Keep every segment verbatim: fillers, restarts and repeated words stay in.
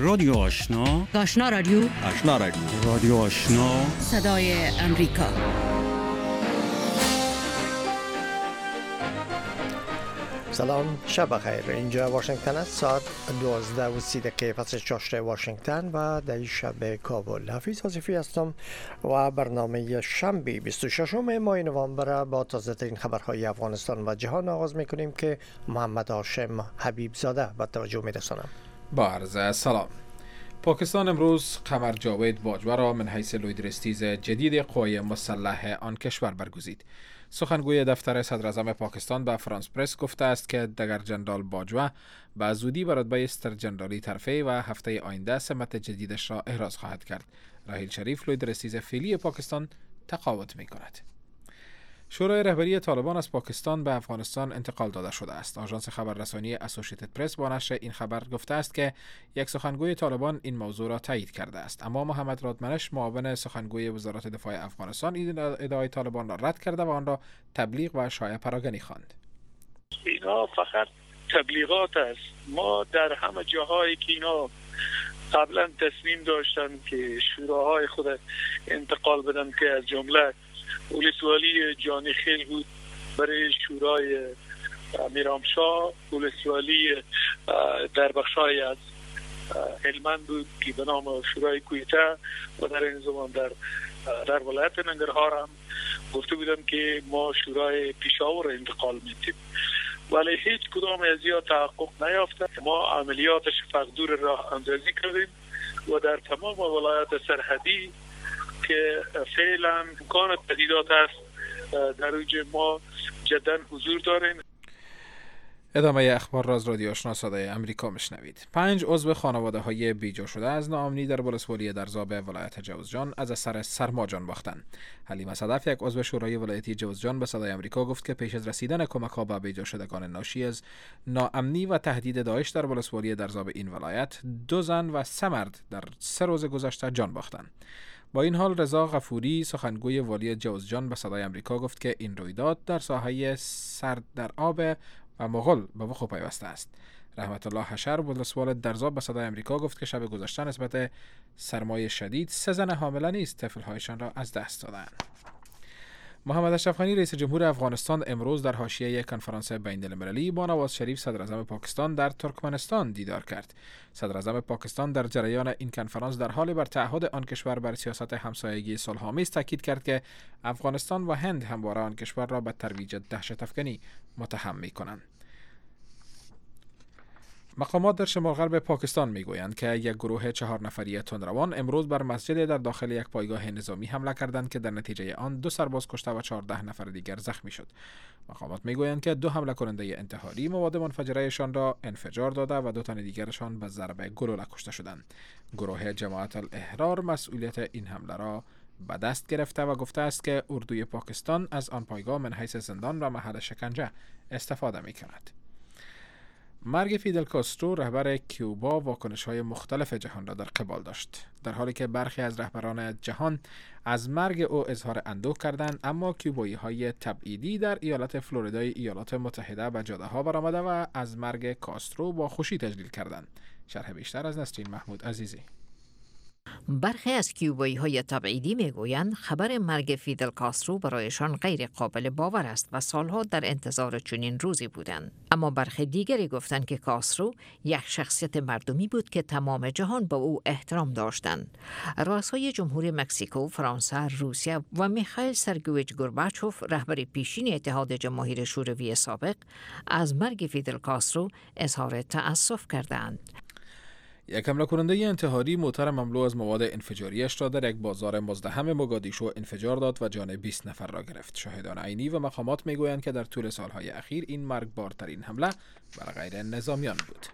رادیو آشنا، آشنا رادیو، آشنا رادیو، رادیو آشنا، صدای امریکا. سلام، شب بخیر. اینجا واشنگتن است. ساعت دوازده و سی دقیقه پس چاشت واشنگتن و در شب کابل. حفیظ حذیفی هستم و برنامه شنبه بیست و ششم ماه نوامبر با تازه ترین خبرهای افغانستان و جهان آغاز میکنیم که محمد هاشم حبیب زاده به توجه میرسانم. با عرض سلام. پاکستان امروز قمر جاوید باجوه را من حیث لویدرستیز جدید قوای مسلح آن کشور برگزید. سخنگوی دفتر صدراعظم پاکستان به فرانس پرس گفته است که دگر جنرال باجوه به زودی به رتبه استر جنرالی ترفیع و هفته آینده سمت جدیدش را احراز خواهد کرد. راحیل شریف لویدرستیز فعلی پاکستان تقاعد می کند. شورای رهبری طالبان از پاکستان به افغانستان انتقال داده شده است. آژانس خبررسانی اسوسییتد پرس با نشر این خبر گفته است که یک سخنگوی طالبان این موضوع را تایید کرده است، اما محمد رادمنش معاون سخنگوی وزارت دفاع افغانستان این ادعای طالبان را رد کرده و آن را تبلیغ و شایعه پراگنی خواند. اینا فقط تبلیغات است. ما در همه جاهایی که اینا قبلا تصمیم داشتن که شوراهای خود انتقال بدن که از جمله ولسوالی جانی خیل بود برای شورای میرامشاه، ولسوالی در بخشای از هلمند بود که به نام شورای کویته و در این زمان در در ولایت ننگرهار هم گفته بودن که ما شورای پیشاور انتقال میدیم، ولی هیچ کدام از اینها تحقق نیافته. ما عملیات شفاق‌دور را اندازی کردیم و در تمام ولایت سرحدی که فعلا امکان تهدیدات است در اوج ما جدا حضور داریم. ادامه اخبار را از رادیو آشنا صدای امریکا میشنوید. پنج عضو خانواده های بیجا شده از ناامنی در ولسوالی درزا به ولایت جوزجان از اثر سرما جان باختند. حلیمه صدف، یک عضو شورای ولایتی جوزجان، به صدای امریکا گفت که پیش از رسیدن کمک‌ها به بیجا شدگان ناشی از ناامنی و تهدید داعش در ولسوالی درزا به این ولایت، دو زن و سه مرد در سه روز گذشته جان باختند. با این حال رضا غفوری، سخنگوی والی جوزجان، به صدای امریکا گفت که این رویداد در ساحه سرد در آب و مغل به وقوع پیوسته است. رحمت الله حشر، ولسوال درزا، به صدای امریکا گفت که شب گذشته نسبت سرمایه شدید سه زن حامله نیز طفل‌هایشان را از دست دادند. محمد اشرف غنی، رئیس جمهور افغانستان، امروز در حاشیه یک کنفرانس بین‌المللی با نواز شریف، صدراعظم پاکستان، در ترکمنستان دیدار کرد. صدراعظم پاکستان در جریان این کنفرانس در حال بر تعهد آن کشور بر سیاست همسایگی صلح‌آمیز تاکید کرد که افغانستان و هند همواره آن کشور را به ترویج دهشت‌افکنی متهم می‌کنند. مقامات در شمال غرب پاکستان میگویند که یک گروه چهار نفری تندروان امروز بر مسجد در داخل یک پایگاه نظامی حمله کردند که در نتیجه آن دو سرباز کشته و چهارده نفر دیگر زخمی شد. مقامات میگویند که دو حمله کننده انتحاری مواد منفجره‌شان را انفجار داده و دو تن دیگرشان به ضربه گلوله کشته شدند. گروه جماعت الاحرار مسئولیت این حمله را به دست گرفته و گفته است که اردوی پاکستان از آن پایگاه من حیث زندان و محل شکنجه استفاده می‌کند. مرگ فیدل کاسترو، رهبر کیوبا، واکنش‌های مختلف جهان را در قبال داشت. در حالی که برخی از رهبران جهان از مرگ او اظهار اندوه کردند، اما کیوبایی‌های تبعیدی در ایالت فلوریدای ایالات متحده به جاده‌ها برآمده و از مرگ کاسترو با خوشی تجلیل کردند. شرح بیشتر از نسرین محمود عزیزی. برخی از کیوبایی های تبعیدی میگویند خبر مرگ فیدل کاسترو برایشان غیر قابل باور است و سالها در انتظار چنین روزی بودند. اما برخی دیگری گفتند که کاسترو یک شخصیت مردمی بود که تمام جهان به او احترام داشتند. رؤسای جمهوری مکزیکو، فرانسه، روسیه و میخائیل سرگویچ گورباچوف، رهبر پیشین اتحاد جماهیر شوروی سابق، از مرگ فیدل کاسترو اظهار تأسف کردند. یک حمله کننده انتحاری موتر مملو از مواد انفجاریش را در یک بازار مزدحم موگادیشو انفجار داد و جان بیست نفر را گرفت. شاهدان عینی و مقامات میگویند که در طول سالهای اخیر این مرگبارترین حمله بر غیر نظامیان بود.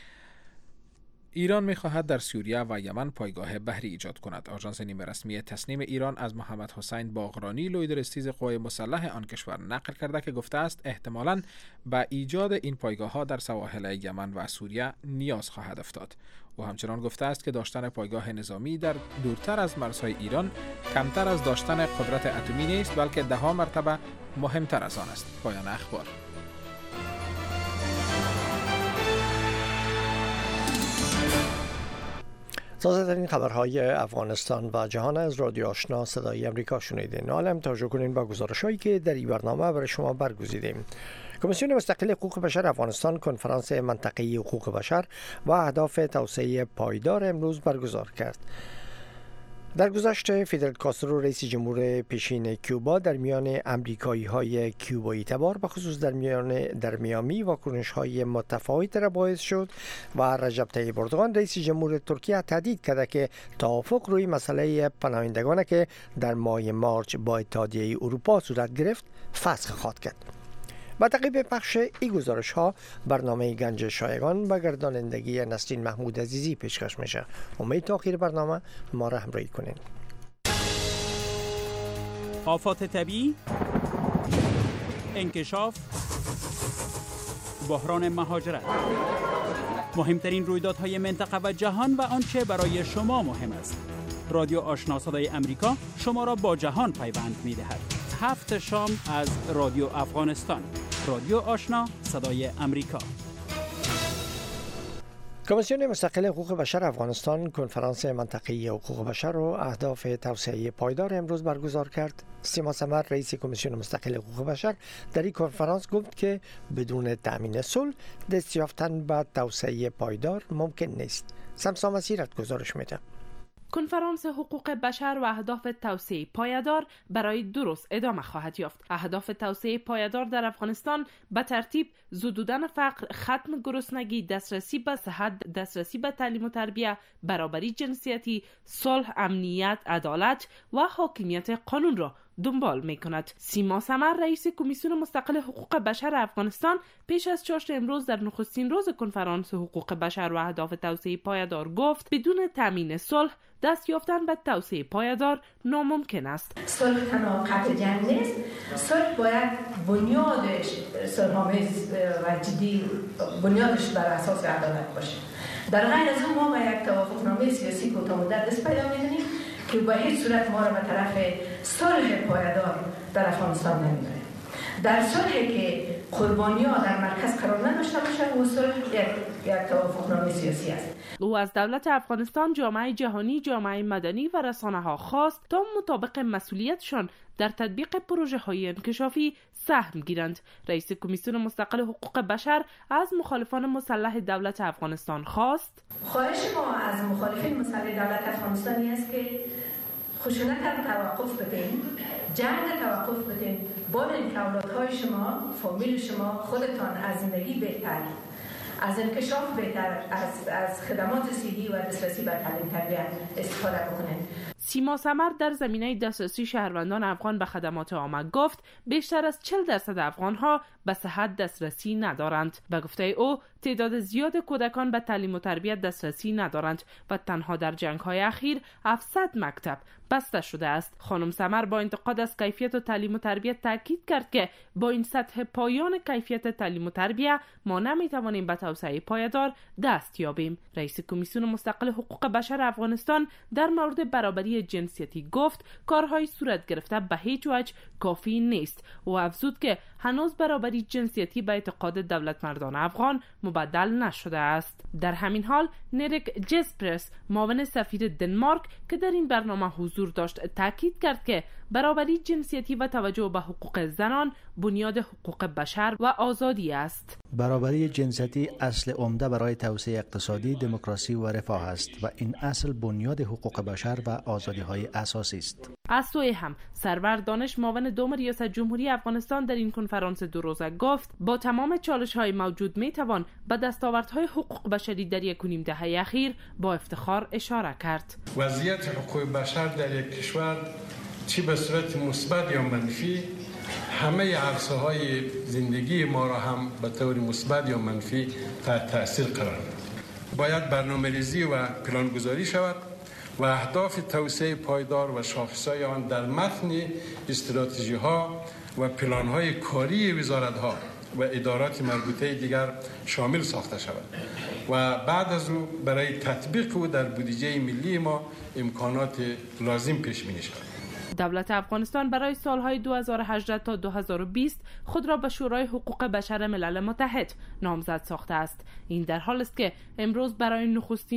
ایران می‌خواهد در سوریه و یمن پایگاه بحری ایجاد کند. آژانس نیمه رسمی تسنیم ایران از محمد حسین باغرانی، لویدرستیز قوای مسلح آن کشور، نقل کرده که گفته است احتمالاً به ایجاد این پایگاه‌ها در سواحل یمن و سوریه نیاز خواهد افتاد. او همچنان گفته است که داشتن پایگاه نظامی در دورتر از مرزهای ایران کمتر از داشتن قدرت اتمی نیست، بلکه ده ها مرتبه مهمتر از آن است. پایان اخبار. تازه‌ترین خبرهای افغانستان و جهان از رادیو آشنا صدای امریکا شنیدین. حالا هم توجه کنین با گزارش‌هایی که در این برنامه برای شما برگزیدیم. کمیسیون مستقل حقوق بشر افغانستان کنفرانس منطقه‌ای حقوق بشر و اهداف توسعه پایدار امروز برگزار کرد. در گذشته فیدل کاسترو رئیس جمهور پیشین کوبا در میان امریکایی‌های کوبایی تبار به خصوص در میان در میامی واکنش‌های متفاوت را باعث شد و رجب طیب اردوغان رئیس جمهور ترکیه تهدید کرد که توافق روی مسئله پناهندگان که در ماه مارچ با اتحادیه اروپا صورت گرفت فسخ خواهد کرد. با تعقیب پخش این گزارش ها برنامه گنج شایگان به گردانندگی نسرین محمود عزیزی پیشکش میشه. امید تا آخر برنامه ما را همراهی کنین. آفات طبیعی، انکشاف، بحران مهاجرت، مهمترین رویدادهای منطقه و جهان و آنچه برای شما مهم است. رادیو آشنا صدای امریکا شما را با جهان پیوند می‌دهد. هفت شام از رادیو افغانستان. رادیو آشنا صدای امریکا. کمیسیون مستقل حقوق بشر افغانستان کنفرانس منطقه‌ای حقوق بشر و اهداف توسعه پایدار امروز برگزار کرد. سیما سمر رئیس کمیسیون مستقل حقوق بشر در این کنفرانس گفت که بدون تامین صلح دست یافتن به توسعه پایدار ممکن نیست. سمسا مسیرت گزارش میده. کنفرانس حقوق بشر و اهداف توسعه پایدار برای دو روز ادامه خواهد یافت. اهداف توسعه پایدار در افغانستان به ترتیب زدودن فقر، ختم گرسنگی، دسترسی به صحت، دسترسی به تعلیم و تربیت، برابری جنسیتی، صلح، امنیت، عدالت و حاکمیت قانون را دنبال می کند. سیما سمر رئیس کمیسیون مستقل حقوق بشر افغانستان پیش از چاشت امروز در نخستین روز کنفرانس حقوق بشر و اهداف توسعه پایدار گفت بدون تامین صلح دست یافتن به توسعه پایدار ناممکن است. صلح تنها قطع جنگ نیست. صلح باید بنیادش صلح‌آمیز و جدی بنیادش بر اساس عدالت باشه. در غیر از اون ما با یک توافقنامه سیاسی کوتاه‌مدت دست پیدا می‌کنیم که به هیچ صورت ما را به طرف صلح پایدار در افغانستان نمیبره. در صلحی که قربانی‌ها در مرکز قرار نداشته باشه و صلح یک یک توافقنامه سیاسی است. او از دولت افغانستان، جامعه جهانی، جامعه مدنی و رسانه‌ها خواست تا مطابق مسئولیتشان در تطبیق پروژه‌های انکشافی سهم گیرند. رئیس کمیسیون مستقل حقوق بشر از مخالفان مسلح دولت افغانستان خواست خواهش ما از مخالفین مسلح دولت افغانستانی است که خشونت را توقف بدین، جنگ را توقف بدین، ببینید که اولادهای شما، فامیل شما، خودتان از زندگی بهتر، از انکشاف بهتر، از از خدمات صحی و دسترسی به تعلیم تربیت استفاده بکنید. سیما سمر در زمینه دسترسی شهروندان افغان به خدمات عامه گفت بیشتر از چهل درصد افغان‌ها به صحت دسترسی ندارند. به گفته او تعداد زیاد کودکان به تعلیم و تربیت دسترسی ندارند و تنها در جنگ‌های اخیر هفتصد مکتب بسته شده است. خانم سمر با انتقاد از کیفیت و تعلیم و تربیت تاکید کرد که با این سطح پایان کیفیت تعلیم و تربیت ما نمی‌توانیم به توسعه پایدار دست یابیم. رئیس کمیسیون مستقل حقوق بشر افغانستان در مورد برابری جنسیتی گفت کارهای صورت گرفته به هیچ وجه کافی نیست و افزود که هنوز برابری جنسیتی به اعتقاد دولت مردان افغان مبدل نشده است. در همین حال نریک جسپرس معاون سفیر دنمارک که در این برنامه حضور داشت تاکید کرد که برابری جنسیتی و توجه به حقوق زنان بنیاد حقوق بشر و آزادی است. برابری جنسیتی اصل عمده برای توسعه اقتصادی، دموکراسی و رفاه است و این اصل بنیاد حقوق بشر و آزادی‌های اساسی است. از سوی هم سرور دانش معاون دوم ریاست جمهوری افغانستان در این کنفرانس دو روزه گفت با تمام چالش‌های موجود می‌توان به دستاوردهای حقوق بشری در یک و نیم دهه اخیر با افتخار اشاره کرد. وضعیت حقوق بشر در یک کشور چی به صورت مثبت یا منفی همه عرصه‌های زندگی ما را هم به طور مثبت یا منفی تحت تأثیر قرار داد. باید برنامه‌ریزی و پلانگذاری شود و اهداف توسعه پایدار و شاخص‌های آن در متن استراتژی‌ها و پلان‌های کاری وزارت‌ها و ادارات مربوطه دیگر شامل ساخته شود و بعد از او برای تطبیق او در بودجه ملی ما امکانات لازم پیش بینی شود. دولت افغانستان برای سالهای دو هزار و هجده تا دو هزار و بیست خود را به شورای حقوق بشر ملل متحد نامزد ساخته است. این در حال است که امروز برای نخستین